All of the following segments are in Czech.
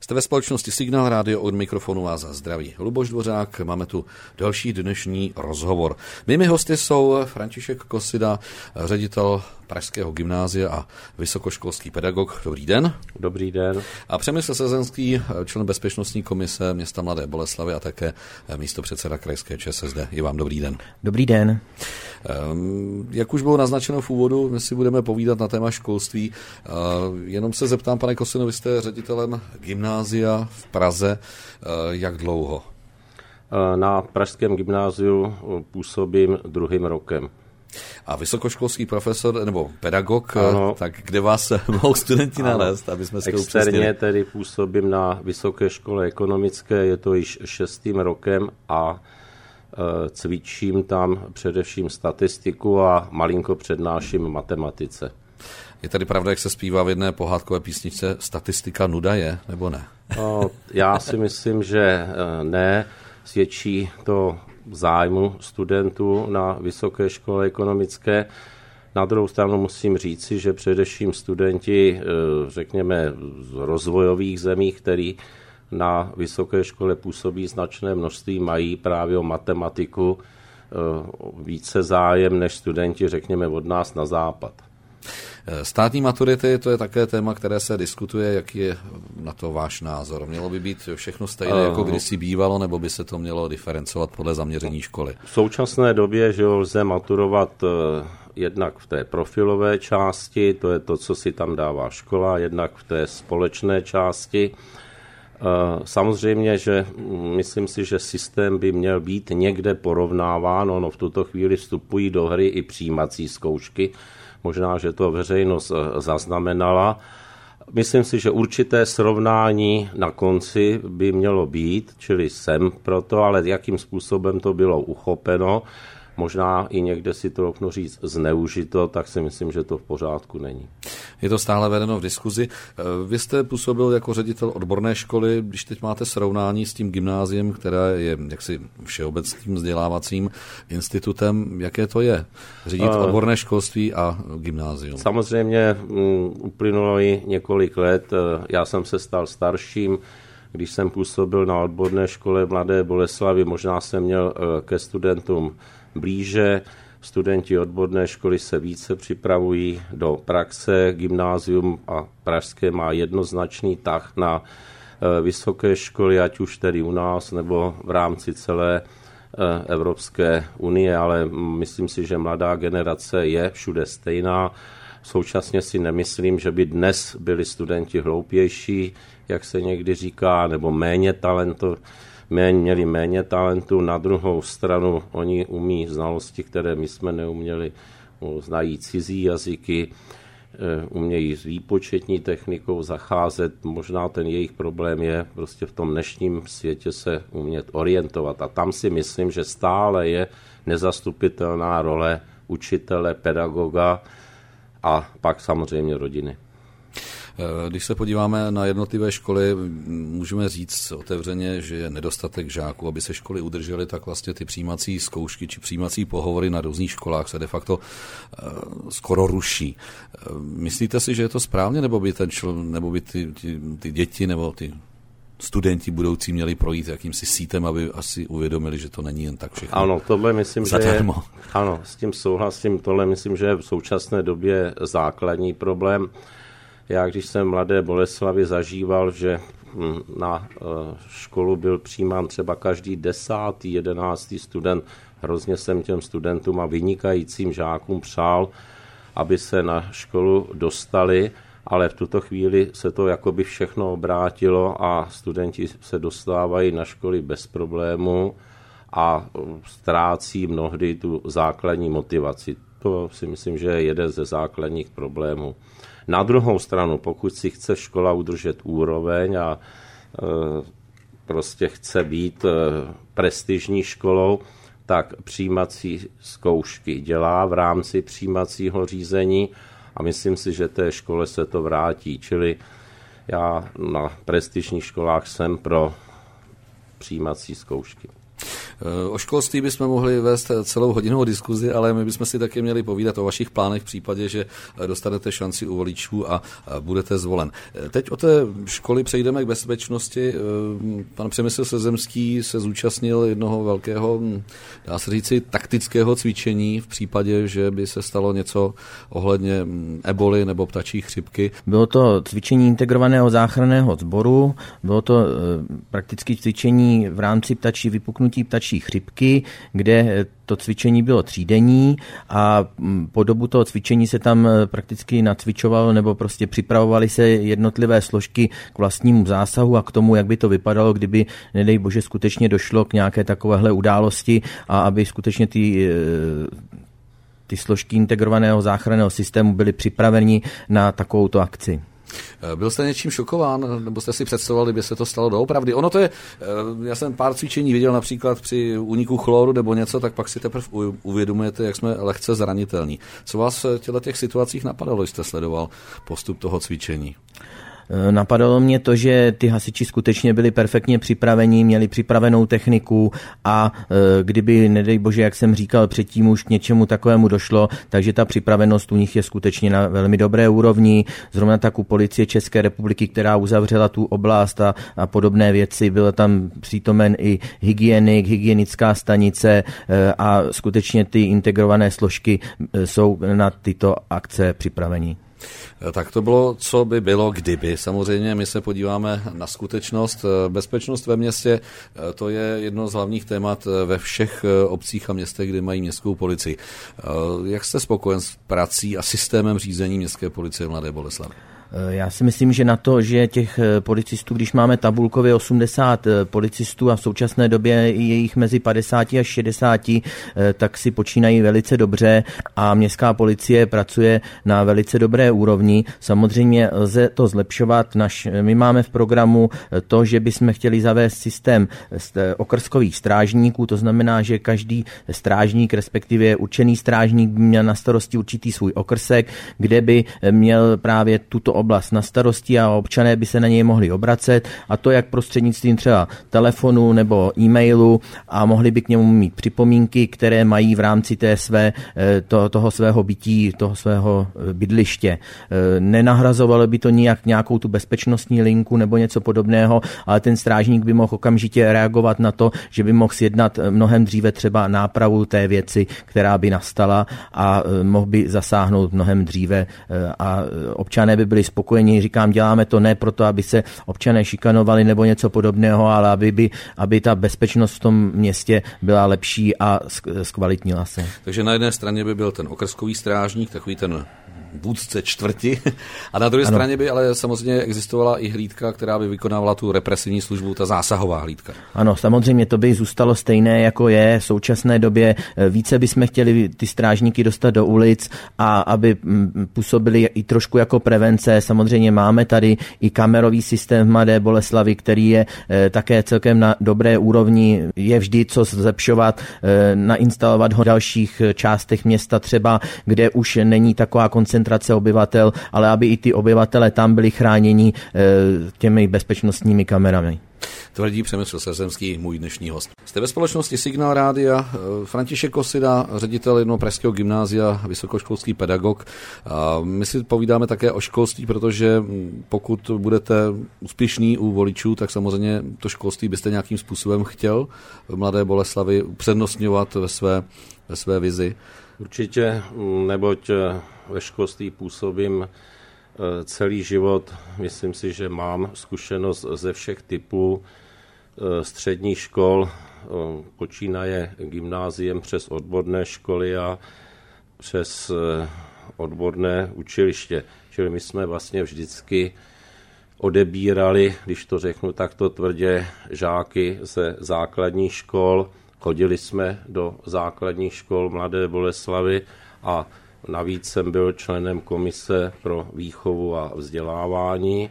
Jste ve společnosti Signál Rádio, od mikrofonu vás zdraví Luboš Dvořák. Máme tu další dnešní rozhovor. Mými hosty jsou František Kosida, ředitel Pražského gymnázia a vysokoškolský pedagog. Dobrý den. Dobrý den. A Přemysl Sezenský, člen bezpečnostní komise města Mladé Boleslavi a také místopředseda krajské ČSSD. I vám dobrý den. Dobrý den. Jak už bylo naznačeno v úvodu, my si budeme povídat na téma školství. Jenom se zeptám, pane Kosino, vy jste ředitelem gymnázia v Praze. Jak dlouho? Na pražském gymnáziu působím 2. rokem. A vysokoškolský profesor nebo pedagog, ano. Tak kde vás mohou studenti nalézt, aby jsme si to upřesnili? Externě tedy působím na Vysoké škole ekonomické, je to již 6. rokem a cvičím tam především statistiku a malinko přednáším matematice. Je tady pravda, jak se zpívá v jedné pohádkové písničce, statistika nuda je, nebo ne? Já si myslím, že ne. Svědčí to zájmu studentů na Vysoké škole ekonomické. Na druhou stranu musím říci, že především studenti, řekněme, z rozvojových zemí, který na vysoké škole působí značné množství, mají právě o matematiku více zájem než studenti, řekněme, od nás na západ. Státní maturity, to je také téma, které se diskutuje. Jaký je na to váš názor? Mělo by být všechno stejné, jako kdysi bývalo, nebo by se to mělo diferencovat podle zaměření školy? V současné době, že lze maturovat jednak v té profilové části, to je to, co si tam dává škola, jednak v té společné části. Samozřejmě, že myslím si, že systém by měl být někde porovnáván. Ono v tuto chvíli vstupují do hry i přijímací zkoušky. Možná, že to veřejnost zaznamenala. Myslím si, že určité srovnání na konci by mělo být, čili jsem proto, ale jakým způsobem to bylo uchopeno, možná i někde si troufnu říct zneužito, tak si myslím, že to v pořádku není. Je to stále vedeno v diskuzi. Vy jste působil jako ředitel odborné školy, když teď máte srovnání s tím gymnáziem, které je jaksi všeobecným vzdělávacím institutem, jaké to je? Řídit odborné školství a gymnázium. Samozřejmě uplynulo i několik let. Já jsem se stal starším, když jsem působil na odborné škole v Mladé Boleslavi, možná jsem měl ke studentům blíže. Studenti odborné školy se více připravují do praxe. Gymnázium a pražské má jednoznačný tah na vysoké školy, ať už tedy u nás nebo v rámci celé Evropské unie, ale myslím si, že mladá generace je všude stejná. Současně si nemyslím, že by dnes byli studenti hloupější, jak se někdy říká, nebo měli méně talentu. Na druhou stranu oni umí znalosti, které my jsme neuměli, znají cizí jazyky, umějí s výpočetní technikou zacházet. Možná ten jejich problém je prostě v tom dnešním světě se umět orientovat. A tam si myslím, že stále je nezastupitelná role učitele, pedagoga a pak samozřejmě rodiny. Když se podíváme na jednotlivé školy, můžeme říct otevřeně, že je nedostatek žáků. Aby se školy udržely, tak vlastně ty přijímací zkoušky či přijímací pohovory na různých školách se de facto skoro ruší. Myslíte si, že je to správně, nebo by ty děti nebo ty studenti budoucí měli projít jakýmsi sítem, aby asi uvědomili, že to není jen tak všechno. Ano, tohle myslím, zadarmo. Že je, ano, s tím souhlasím, tohle myslím, že je v současné době základní problém. Já, když jsem v Mladé Boleslavi zažíval, že na školu byl přijímán třeba každý 10., 11. student, hrozně jsem těm studentům a vynikajícím žákům přál, aby se na školu dostali, ale v tuto chvíli se to jakoby všechno obrátilo a studenti se dostávají na školy bez problému a ztrácí mnohdy tu základní motivaci. To si myslím, že je jeden ze základních problémů. Na druhou stranu, pokud si chce škola udržet úroveň a prostě chce být prestižní školou, tak přijímací zkoušky dělá v rámci přijímacího řízení a myslím si, že té škole se to vrátí. Čili já na prestižních školách jsem pro přijímací zkoušky. O školství bychom mohli vést celou hodinovou diskuzi, ale my bychom si taky měli povídat o vašich plánech v případě, že dostanete šanci u voličů a budete zvolen. Teď od té školy přejdeme k bezpečnosti. Pan Přemysl Sezemský se zúčastnil jednoho velkého, dá se říci, taktického cvičení v případě, že by se stalo něco ohledně eboli nebo ptačí chřipky. Bylo to cvičení integrovaného záchranného sboru, bylo to prakticky cvičení v rámci vypuknutí ptačí chřipky, kde to cvičení bylo 3denní a po dobu toho cvičení se tam prakticky nacvičovalo nebo prostě připravovaly se jednotlivé složky k vlastnímu zásahu a k tomu, jak by to vypadalo, kdyby, nedej bože, skutečně došlo k nějaké takovéhle události a aby skutečně ty složky integrovaného záchranného systému byly připraveni na takovouto akci. Byl jste něčím šokován, nebo jste si představoval, kdyby se to stalo doopravdy? Ono to je, já jsem pár cvičení viděl například při úniku chloru nebo něco, tak pak si teprve uvědomujete, jak jsme lehce zranitelní. Co vás v těch situacích napadalo, jste sledoval postup toho cvičení? Napadalo mě to, že ty hasiči skutečně byli perfektně připraveni, měli připravenou techniku a kdyby, nedej bože, jak jsem říkal předtím, už k něčemu takovému došlo, takže ta připravenost u nich je skutečně na velmi dobré úrovni. Zrovna tak u Policie České republiky, která uzavřela tu oblast a podobné věci, byl tam přítomen i hygienik, hygienická stanice a skutečně ty integrované složky jsou na tyto akce připraveni. Tak to bylo, co by bylo, kdyby. Samozřejmě my se podíváme na skutečnost. Bezpečnost ve městě, to je jedno z hlavních témat ve všech obcích a městech, kde mají městskou policii. Jak jste spokojen s prací a systémem řízení městské policie v Mladé Boleslavi? Já si myslím, že na to, že těch policistů, když máme tabulkově 80 policistů a v současné době je jich mezi 50 až 60, tak si počínají velice dobře a městská policie pracuje na velice dobré úrovni. Samozřejmě lze to zlepšovat. My máme v programu to, že bychom chtěli zavést systém okrskových strážníků, to znamená, že každý strážník, respektive určený strážník by měl na starosti určitý svůj okrsek, kde by měl právě tuto oblast na starosti a občané by se na něj mohli obracet a to jak prostřednictvím třeba telefonu nebo e-mailu a mohli by k němu mít připomínky, které mají v rámci toho svého bytí, toho svého bydliště. Nenahrazovalo by to nijak nějakou tu bezpečnostní linku nebo něco podobného, ale ten strážník by mohl okamžitě reagovat na to, že by mohl sjednat mnohem dříve třeba nápravu té věci, která by nastala a mohl by zasáhnout mnohem dříve a občané by byli spokojení. Říkám, děláme to ne proto, aby se občané šikanovali nebo něco podobného, ale aby ta bezpečnost v tom městě byla lepší a zkvalitnila se. Takže na jedné straně by byl ten okrskový strážník, takový ten vůdce čtvrti a na druhé straně by ale samozřejmě existovala i hlídka, která by vykonávala tu represivní službu, ta zásahová hlídka. Ano, samozřejmě to by zůstalo stejné, jako je v současné době. Více bychom chtěli ty strážníky dostat do ulic a aby působili i trošku jako prevence. Samozřejmě máme tady i kamerový systém v Mladé Boleslavi, který je také celkem na dobré úrovni. Je vždy co zlepšovat, nainstalovat ho v dalších částech města třeba, kde už není taková koncentrace obyvatel, ale aby i ty obyvatele tam byli chráněni těmi bezpečnostními kamerami. Tvrdí Přemysl Sezemský, můj dnešní host. Jste ve společnosti Signál Rádia, František Kosida, ředitel jednoho pražského gymnázia, vysokoškolský pedagog. A my si povídáme také o školství, protože pokud budete úspěšný u voličů, tak samozřejmě to školství byste nějakým způsobem chtěl v Mladé Boleslavi upřednostňovat ve své vizi. Určitě, neboť ve školství působím celý život. Myslím si, že mám zkušenost ze všech typů středních škol, počínaje gymnáziem přes odborné školy a přes odborné učiliště. Čili my jsme vlastně vždycky odebírali, když to řeknu takto tvrdě, žáky ze základních škol. Chodili jsme do základních škol Mladé Boleslavy a navíc jsem byl členem komise pro výchovu a vzdělávání,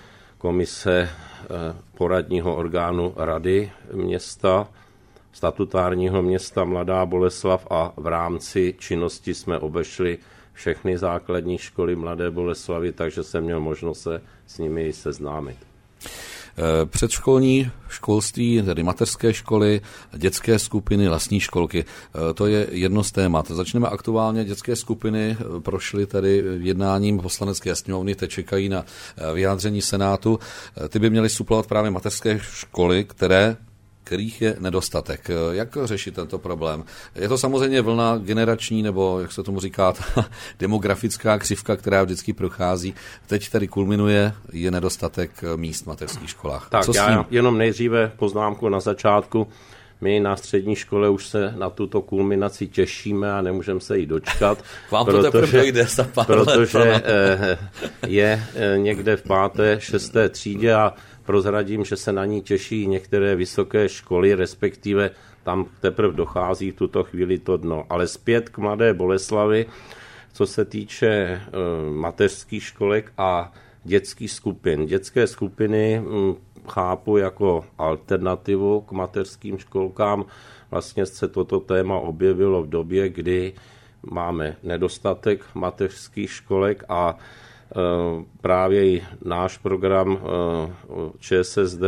komise poradního orgánu rady města, statutárního města Mladá Boleslav a v rámci činnosti jsme obešli všechny základní školy Mladé Boleslavy, takže jsem měl možnost se s nimi seznámit. Předškolní školství, tedy mateřské školy, dětské skupiny, lesní školky. To je jedno z témat. Začneme aktuálně. Dětské skupiny prošly tady jednáním poslanecké sněmovny, teď čekají na vyjádření Senátu. Ty by měly suplovat právě mateřské školy, kterých je nedostatek. Jak řešit tento problém? Je to samozřejmě vlna generační, nebo jak se tomu říká, demografická křivka, která vždycky prochází. Teď tady kulminuje, je nedostatek míst v mateřských školách. Tak já jenom nejdříve poznámku na začátku. My na střední škole už se na tuto kulminaci těšíme a nemůžeme se jí dočkat. Vám to teprve dojde za pár let. Protože je někde v 5., 6. třídě a prozradím, že se na ní těší některé vysoké školy, respektive tam teprve dochází v tuto chvíli to dno. Ale zpět k Mladé Boleslavi, co se týče mateřských školek a dětských skupin. Dětské skupiny chápu jako alternativu k mateřským školkám. Vlastně se toto téma objevilo v době, kdy máme nedostatek mateřských školek a právě i náš program ČSSD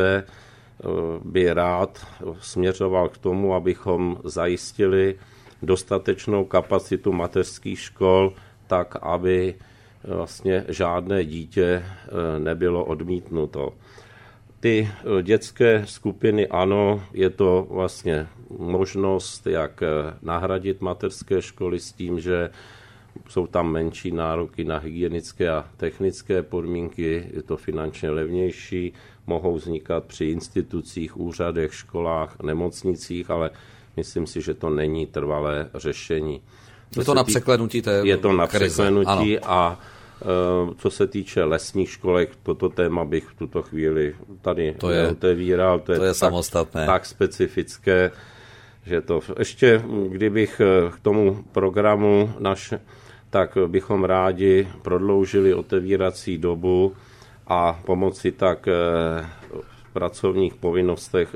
by rád směřoval k tomu, abychom zajistili dostatečnou kapacitu mateřských škol, tak aby vlastně žádné dítě nebylo odmítnuto. Ty dětské skupiny, ano, je to vlastně možnost, jak nahradit mateřské školy s tím, že jsou tam menší nároky na hygienické a technické podmínky, je to finančně levnější, mohou vznikat při institucích, úřadech, školách, nemocnicích, ale myslím si, že to není trvalé řešení. Je to na překlenutí té krize. Je to na překlenutí a co se týče lesních školek, toto téma bych v tuto chvíli tady neotevíral. To je samostatné. Tak specifické, že to ještě, kdybych k tomu programu tak bychom rádi prodloužili otevírací dobu a pomoci tak v pracovních povinnostech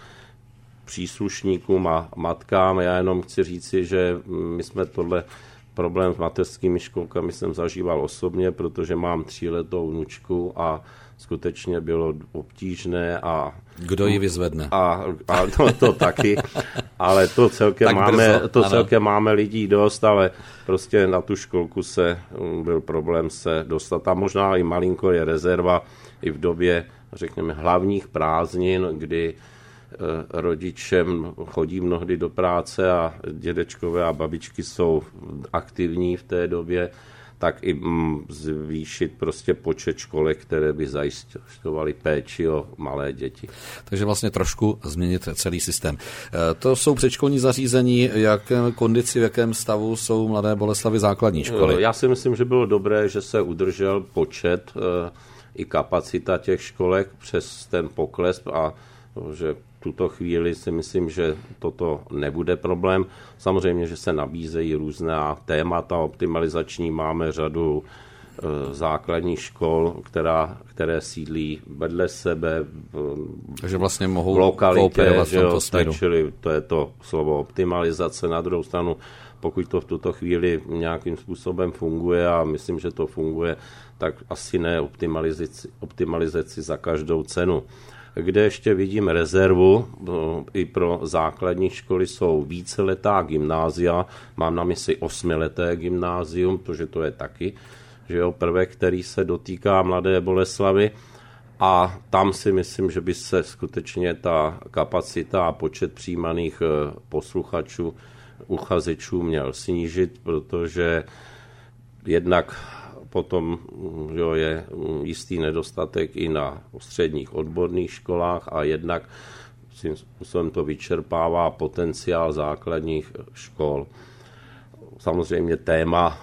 příslušníkům a matkám. Já jenom chci říci, že my jsme tohle problém s mateřskými školkami jsem zažíval osobně, protože mám 3letou vnučku a skutečně bylo obtížné a... Kdo ji vyzvedne? A to taky, ale to celkem máme lidí dost, ale prostě na tu školku byl problém se dostat. A možná i malinko je rezerva i v době, řekněme, hlavních prázdnin, kdy rodičem chodí mnohdy do práce a dědečkové a babičky jsou aktivní v té době, tak i zvýšit prostě počet školek, které by zajišťovaly péči o malé děti. Takže vlastně trošku změnit celý systém. To jsou předškolní zařízení, jak kondici, v jakém stavu jsou Mladé Boleslavi základní školy? Já si myslím, že bylo dobré, že se udržel počet i kapacita těch školek přes ten pokles a že v tuto chvíli si myslím, že toto nebude problém. Samozřejmě, že se nabízejí různá témata optimalizační. Máme řadu základních škol, které sídlí vedle sebe takže vlastně mohou v lokalitě, čili to je to slovo optimalizace. Na druhou stranu, pokud to v tuto chvíli nějakým způsobem funguje a myslím, že to funguje, tak asi ne optimalizaci za každou cenu. Kde ještě vidím rezervu i pro základní školy jsou víceletá gymnázia, mám na mysli 8leté gymnázium, protože to je taky, že jo, prvek, který se dotýká Mladé Boleslavy a tam si myslím, že by se skutečně ta kapacita a počet přijímaných posluchačů, uchazečů měl snížit, protože jednak potom je jistý nedostatek i na středních odborných školách a jednak svým způsobem to vyčerpává potenciál základních škol. Samozřejmě téma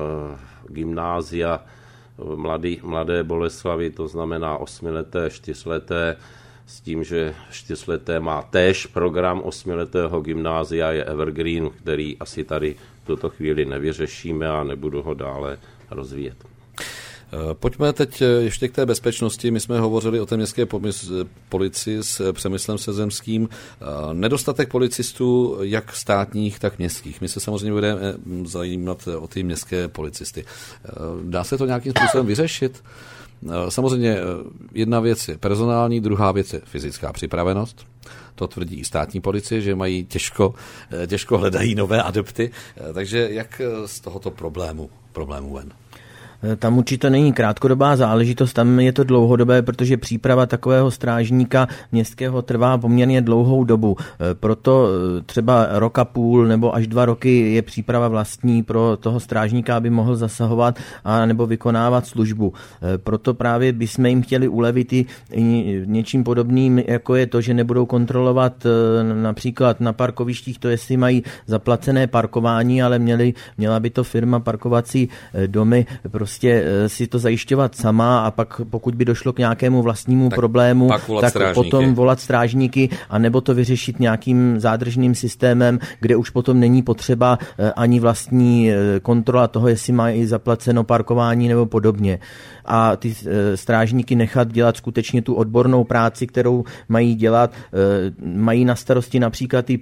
gymnázia Mladé Boleslavy, to znamená 8leté, 4leté, s tím, že 4leté má též program 8letého gymnázia, je Evergreen, který asi tady v tuto chvíli nevyřešíme a nebudu ho dále rozvíjet. Pojďme teď ještě k té bezpečnosti. My jsme hovořili o té městské policii s Přemyslem Sezemským. Nedostatek policistů, jak státních, tak městských. My se samozřejmě budeme zajímat o ty městské policisty. Dá se to nějakým způsobem vyřešit? Samozřejmě jedna věc je personální, druhá věc je fyzická připravenost. To tvrdí i státní policie, že mají těžko hledají nové adepty. Takže jak z tohoto problému ven? Tam určitě není krátkodobá záležitost, tam je to dlouhodobé, protože příprava takového strážníka městského trvá poměrně dlouhou dobu. Proto třeba rok a půl nebo až 2 roky je příprava vlastní pro toho strážníka, aby mohl zasahovat a nebo vykonávat službu. Proto právě bychom jim chtěli ulevit i něčím podobným, jako je to, že nebudou kontrolovat například na parkovištích to, jestli mají zaplacené parkování, ale měla by to firma Parkovací domy prostě si to zajišťovat sama a pak pokud by došlo k nějakému vlastnímu problému, tak potom volat strážníky a nebo to vyřešit nějakým zádržným systémem, kde už potom není potřeba ani vlastní kontrola toho, jestli mají zaplaceno parkování nebo podobně. A ty strážníky nechat dělat skutečně tu odbornou práci, kterou mají dělat. Mají na starosti například i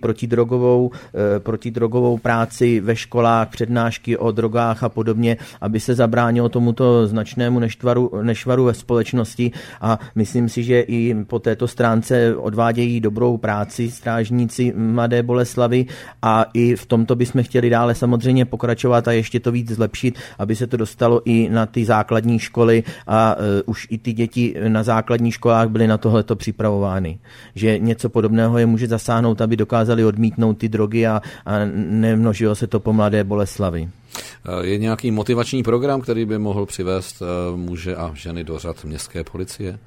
protidrogovou práci ve školách, přednášky o drogách a podobně, aby se zabránilo tomuto značnému nešvaru ve společnosti a myslím si, že i po této stránce odvádějí dobrou práci strážníci Mladé Boleslavi a i v tomto bychom chtěli dále samozřejmě pokračovat a ještě to víc zlepšit, aby se to dostalo i na ty základní školy a už i ty děti na základních školách byly na tohleto připravovány. Že něco podobného je může zasáhnout, aby dokázali odmítnout ty drogy a nemnožilo se to po Mladé Boleslavi. Je nějaký motivační program, který by mohl přivést muže a ženy do řad městské policie?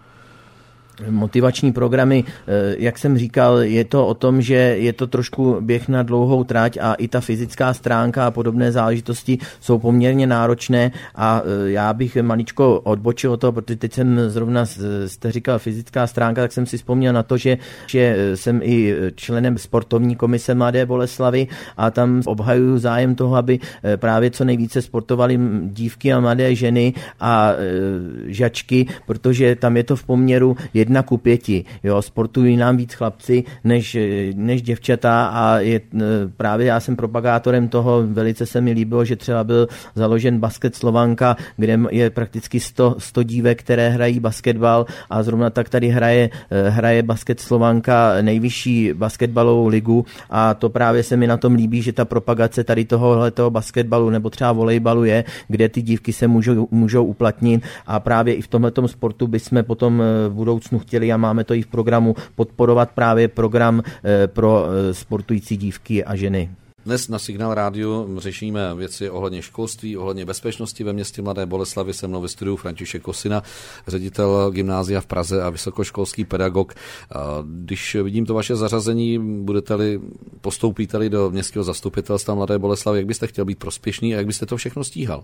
Motivační programy, jak jsem říkal, je to o tom, že je to trošku běh na dlouhou trať a i ta fyzická stránka a podobné záležitosti jsou poměrně náročné a já bych maličko odbočil to, protože teď jsem zrovna, jste říkal fyzická stránka, tak jsem si vzpomněl na to, že jsem i členem sportovní komise Mladé Boleslavy a tam obhajuju zájem toho, aby právě co nejvíce sportovali dívky a mladé ženy a žačky, protože tam je to v poměru 1:5. Jo, sportují nám víc chlapci než děvčata a právě já jsem propagátorem toho, velice se mi líbilo, že třeba byl založen Basket Slovanka, kde je prakticky 100 dívek, které hrají basketbal a zrovna tak tady hraje Basket Slovanka nejvyšší basketbalovou ligu a to právě se mi na tom líbí, že ta propagace tady tohoto basketbalu nebo třeba volejbalu je, kde ty dívky se můžou uplatnit a právě i v tomhletom sportu bychom potom v budoucnu chtěli a máme to i v programu podporovat právě program pro sportující dívky a ženy. Dnes na Signál rádiu řešíme věci ohledně školství, ohledně bezpečnosti ve městě Mladé Boleslavi. Se mnou ve studiu František Kosina, ředitel gymnázia v Praze a vysokoškolský pedagog. Když vidím to vaše zařazení, postoupíte-li do městského zastupitelstva Mladé Boleslavy, jak byste chtěl být prospěšný a jak byste to všechno stíhal?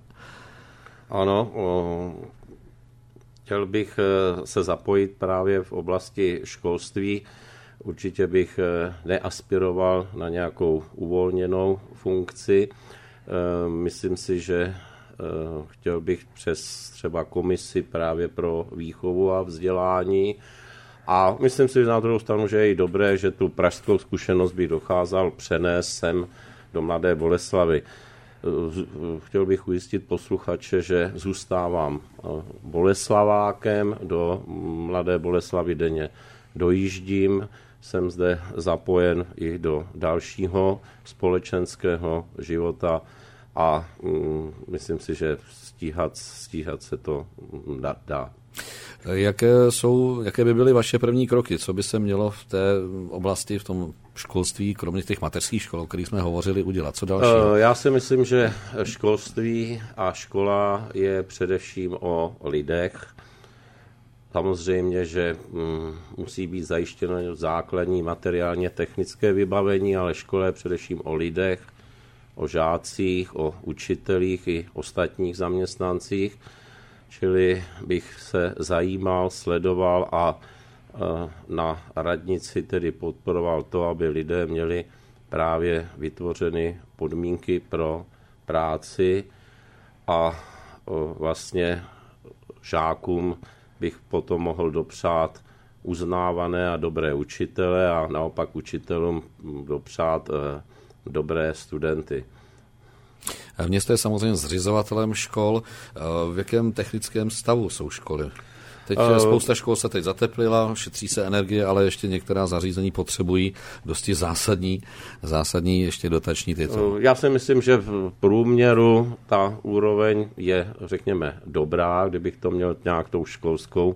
Ano, chtěl bych se zapojit právě v oblasti školství. Určitě bych neaspiroval na nějakou uvolněnou funkci. Myslím si, že chtěl bych přes třeba komisi právě pro výchovu a vzdělání. A myslím si, že na druhou stranu, že je i dobré, že tu pražskou zkušenost bych dokázal přenést sem do Mladé Boleslavy. Chtěl bych ujistit posluchače, že zůstávám Boleslavákem, do Mladé Boleslavy denně dojíždím, jsem zde zapojen i do dalšího společenského života a myslím si, že stíhat se to dá. Jaké by byly vaše první kroky? Co by se mělo v té oblasti, v tom školství, kromě těch mateřských škol, o kterých jsme hovořili, udělat? Co dalšího? Já si myslím, že školství a škola je především o lidech. Samozřejmě, že musí být zajištěno základní materiálně technické vybavení, ale škola je především o lidech, o žácích, o učitelích i ostatních zaměstnancích. Čili bych se zajímal, sledoval a na radnici tedy podporoval to, aby lidé měli právě vytvořeny podmínky pro práci a vlastně žákům bych potom mohl dopřát uznávané a dobré učitele a naopak učitelům dopřát dobré studenty. Město je samozřejmě zřizovatelem škol. V jakém technickém stavu jsou školy? Teď spousta škol se teď zateplila, šetří se energie, ale ještě některá zařízení potřebují dosti zásadní ještě dotační titul. Já si myslím, že v průměru ta úroveň je, řekněme, dobrá, kdybych to měl nějak tou školskou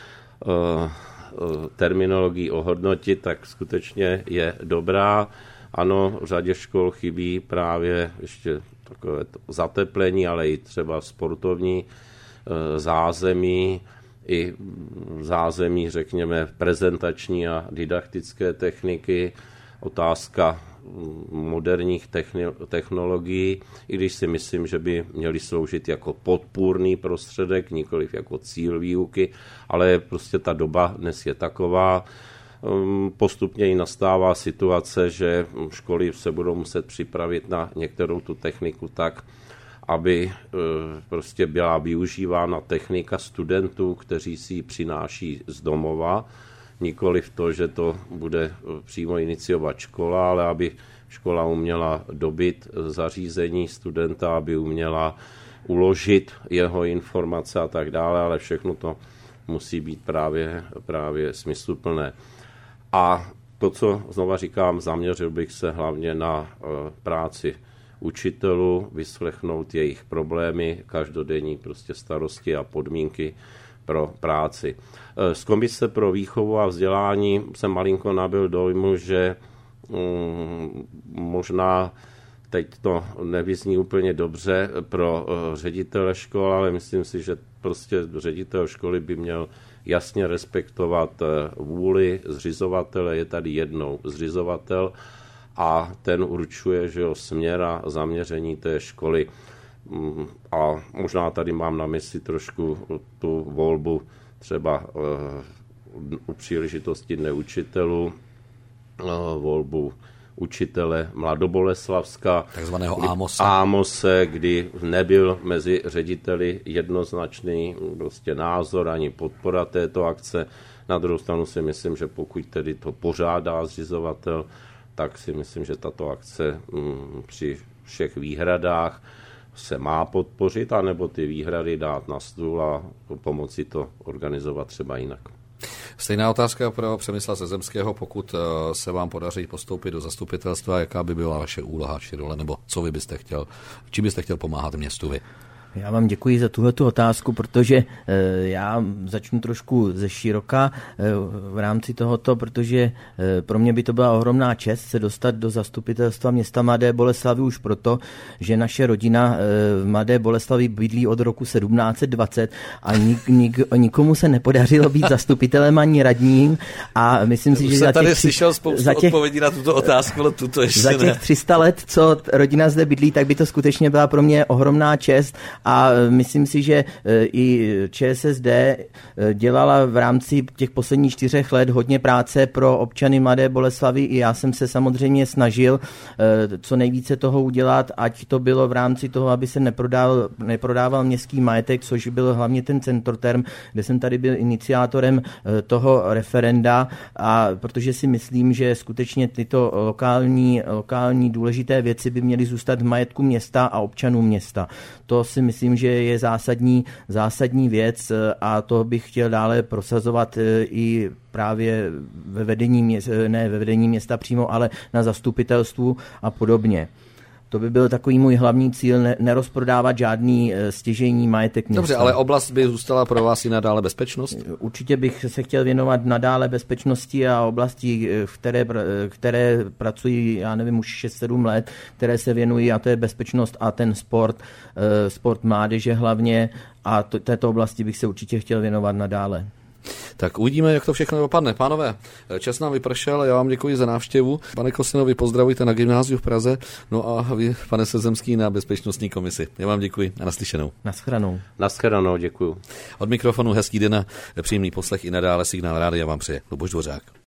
terminologií ohodnotit, tak skutečně je dobrá. Ano, v řadě škol chybí právě ještě takové zateplení, ale i třeba sportovní zázemí, i zázemí, řekněme, prezentační a didaktické techniky, otázka moderních technologií, i když si myslím, že by měly sloužit jako podpůrný prostředek, nikoliv jako cíl výuky, ale prostě ta doba dnes je taková. Postupně i nastává situace, že školy se budou muset připravit na některou tu techniku tak, aby prostě byla využívána technika studentů, kteří si ji přináší z domova, nikoliv to, že to bude přímo iniciovat škola, ale aby škola uměla dobít zařízení studenta, aby uměla uložit jeho informace a tak dále, ale všechno to musí být právě smysluplné. A to, co znova říkám, zaměřil bych se hlavně na práci učitelů, vyslechnout jejich problémy, každodenní prostě starosti a podmínky pro práci. Z Komise pro výchovu a vzdělání jsem malinko nabyl dojmu, že možná teď to nevyzní úplně dobře pro ředitele škol, ale myslím si, že prostě ředitel školy by měl jasně respektovat vůli zřizovatele. Je tady jednou zřizovatel a ten určuje, že směr a zaměření té školy. A možná tady mám na mysli trošku tu volbu třeba u příležitosti Dne učitelů, volbu učitele Mladoboleslavska, takzvaného Ámose, kdy nebyl mezi řediteli jednoznačný prostě názor ani podpora této akce. Na druhou stranu si myslím, že pokud tedy to pořádá zřizovatel, tak si myslím, že tato akce při všech výhradách se má podpořit, anebo ty výhrady dát na stůl a pomoci to organizovat třeba jinak. Stejná otázka pro Přemysla Sezemského, pokud se vám podaří postoupit do zastupitelstva, jaká by byla vaše úloha či role, nebo co vy byste chtěl, čím byste chtěl pomáhat městu vy? Já vám děkuji za tuhletu otázku, protože já začnu trošku ze široka v rámci tohoto, protože pro mě by to byla ohromná čest se dostat do zastupitelstva města Mladé Boleslavi už proto, že naše rodina v Mladé Boleslavi bydlí od roku 1720 a nikomu se nepodařilo být zastupitelem ani radním a myslím si, že jsem tady slyšel spoustu odpovědí na tuto otázku, ale tuto ještě za těch 300 let, co rodina zde bydlí, tak by to skutečně byla pro mě ohromná čest. A myslím si, že i ČSSD dělala v rámci těch posledních 4 let hodně práce pro občany Mladé Boleslavy. I já jsem se samozřejmě snažil co nejvíce toho udělat, ať to bylo v rámci toho, aby se neprodával městský majetek, což byl hlavně ten Centroterm, kde jsem tady byl iniciátorem toho referenda, a protože si myslím, že skutečně tyto lokální důležité věci by měly zůstat v majetku města a občanů města. To si myslím, že je zásadní věc a to bych chtěl dále prosazovat i právě ve vedení města přímo, ale na zastupitelstvu a podobně. To by byl takový můj hlavní cíl, nerozprodávat žádný stěžejní majetek města. Dobře, ale oblast by zůstala pro vás i nadále bezpečnost? Určitě bych se chtěl věnovat nadále bezpečnosti a oblasti, které pracují, já nevím, už 6-7 let, které se věnují, a to je bezpečnost a ten sport mládeže hlavně, a této oblasti bych se určitě chtěl věnovat nadále. Tak uvidíme, jak to všechno dopadne. Pánové, čas nám vypršel, já vám děkuji za návštěvu. Pane Kosinovi, pozdravujte na gymnáziu v Praze, no a vy, pane Sezemský, na bezpečnostní komisi. Já vám děkuji a naslyšenou. Naschledanou, děkuji. Od mikrofonu hezký den a příjemný poslech i nadále Signál Rádia vám přeje Luboš Dvořák.